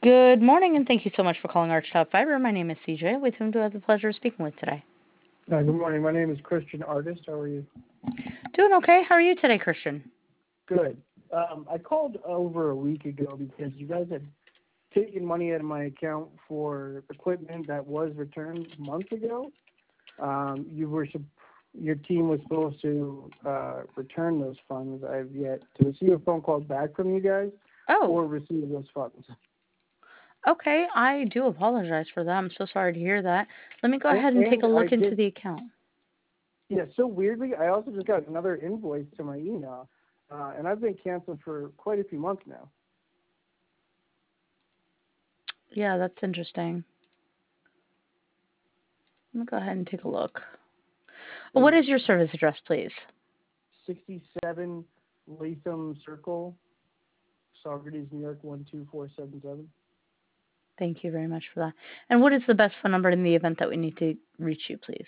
Good morning, and thank you so much for calling Arch Top Fiber. My name is CJ. With whom do I have the pleasure of speaking with today? Good morning. My name is Christian Artist. How are you? Doing okay. How are you today, Christian? Good. I called over a week ago because you guys had taken money out of my account for equipment that was returned months ago. Your team was supposed to return those funds. I have yet to receive a phone call back from you guys Oh, or receive those funds. okay. I do apologize for that. I'm so sorry to hear that. Let me go And, ahead and take a and I look into did, the account. yeah, so weirdly, I also just got another invoice to my email, and I've been canceled for quite a few months now. Yeah, that's interesting. Let me go ahead and take a look. Thank What you. is your service address, please? 67 Latham Circle, Saugerties, New York 12477. Thank you very much for that. And what is the best phone number in the event that we need to reach you, please?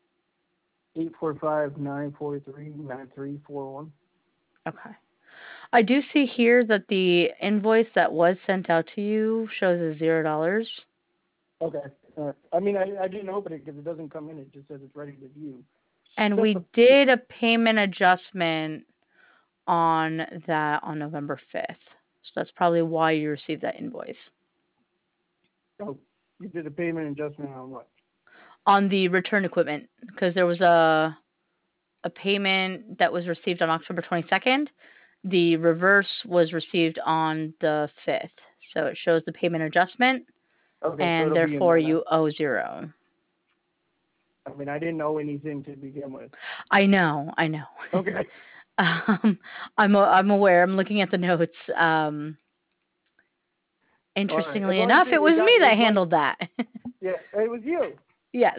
845-943-9341. Okay. I do see here that the invoice that was sent out to you shows as $0. Okay. I mean, I didn't open it because it doesn't come in. It just says it's ready to view. And So, we did a payment adjustment on that on November 5th. So that's probably why you received that invoice. oh, you did a payment adjustment on what? On the return equipment, because there was a payment that was received on October 22nd. The reverse was received on the 5th. So it shows the payment adjustment, Okay, so and it'll be in therefore there now. you owe 0. I mean, I didn't know anything to begin with. I know. Okay. um, I'm aware. I'm looking at the notes. All right. As Interestingly long as enough, it was me that as long, handled that. yeah, it was you. Yes.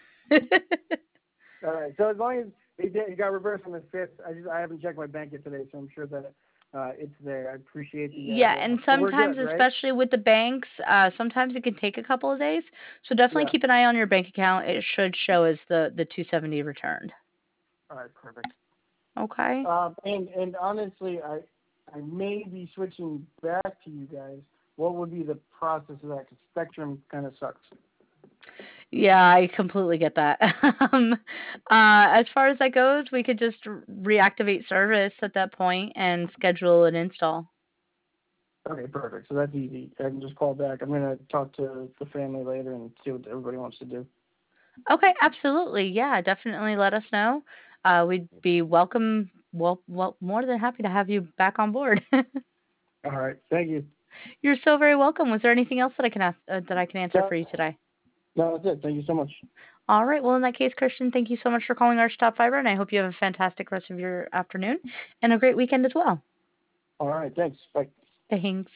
All right. So as long as it got reversed on the 5th, I haven't checked my bank yet today, so I'm sure that it's there. I appreciate Yeah, the and help. So we're sometimes, good, right? especially with the banks, sometimes it can take a couple of days. So definitely Yeah. keep an eye on your bank account. It should show as the 270 returned. All right. Perfect. Okay. And honestly, I may be switching back to you guys. What would be the process of that? 'Cause Spectrum kind of sucks. Yeah, I completely get that. um, as far as that goes, we could just reactivate service at that point and schedule an install. Okay, perfect. So that's easy. I can just call back. I'm gonna talk to the family later and see what everybody wants to do. Okay, absolutely. Yeah, definitely let us know. We'd be more than happy to have you back on board. All right. Thank you. You're so very welcome. Was there anything else that I can that I can answer No, for you today? no, that's it. Thank you so much. All right. Well, in that case, Christian, thank you so much for calling Arch Top Fiber, and I hope you have a fantastic rest of your afternoon and a great weekend as well. All right. Thanks. Bye. Thanks.